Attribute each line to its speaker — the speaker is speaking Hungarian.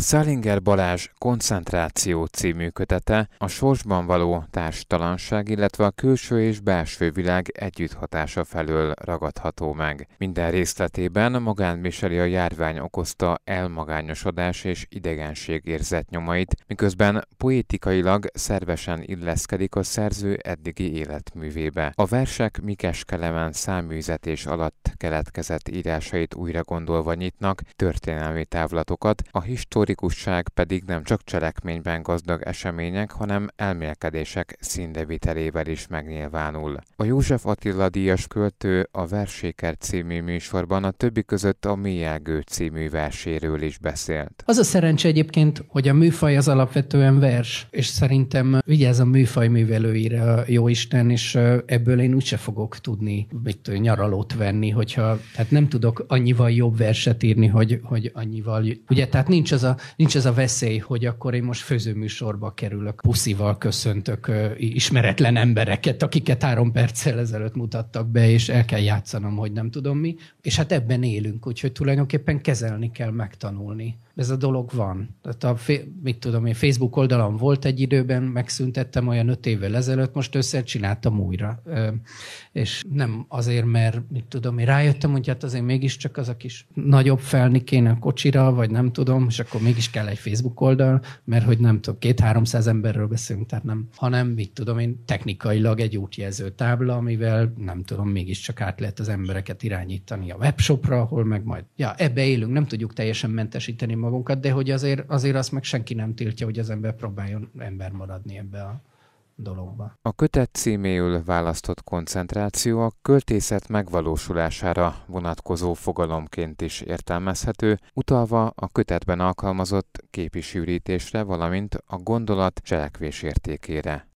Speaker 1: Szálinger Balázs Koncentráció című kötete a sorsban való társtalanság, illetve a külső és belső világ együtthatása felől ragadható meg. Minden részletében magán viseli a járvány okozta elmagányosodás és idegenség érzett nyomait, miközben poétikailag szervesen illeszkedik a szerző eddigi életművébe. A versek Mikes Kelemen száműzetés alatt keletkezett írásait újra gondolva nyitnak történelmi távlatokat, a historikusság pedig nem csak cselekményben gazdag események, hanem elmélkedések színlevitelével is megnyilvánul. A József Attila díjas költő a Verséker című műsorban a többi között a Mélyelgő című verséről is beszélt.
Speaker 2: Az a szerencse egyébként, hogy a műfaj az alapvetően vers, és szerintem vigyáz a műfaj művelőire a jóisten, és ebből én úgyse fogok tudni nyaralót venni, tehát nem tudok annyival jobb verset írni, hogy annyival... Ugye, tehát nincs az a veszély, hogy akkor én most főzőműsorba kerülök, puszival köszöntök ismeretlen embereket, akiket 3 perccel ezelőtt mutattak be, és el kell játszanom, hogy nem tudom mi. És hát ebben élünk, úgyhogy tulajdonképpen kezelni kell, megtanulni. Ez a dolog van. Tehát Facebook oldalon volt egy időben, megszüntettem olyan 5 évvel ezelőtt, most összecsináltam újra. És nem azért, mert én rájöttem, hogy hát azért mégiscsak az a kis nagyobb felni kéne a kocsira, vagy nem tudom, és akkor mégis kell egy Facebook oldal, mert hogy nem tudom, 200-300 emberről beszélünk, tehát nem, hanem technikailag egy útjelző tábla, amivel nem tudom, mégiscsak át lehet az embereket irányítani a webshopra, ahol meg majd, ebbe élünk, nem tudjuk teljesen mentesíteni magunkat, de hogy azért azt meg senki nem tiltja, hogy az ember próbáljon ember maradni ebbe a dologba.
Speaker 1: A kötet címéül választott koncentráció a költészet megvalósulására vonatkozó fogalomként is értelmezhető, utalva a kötetben alkalmazott képi sűrítésre, valamint a gondolat cselekvés értékére.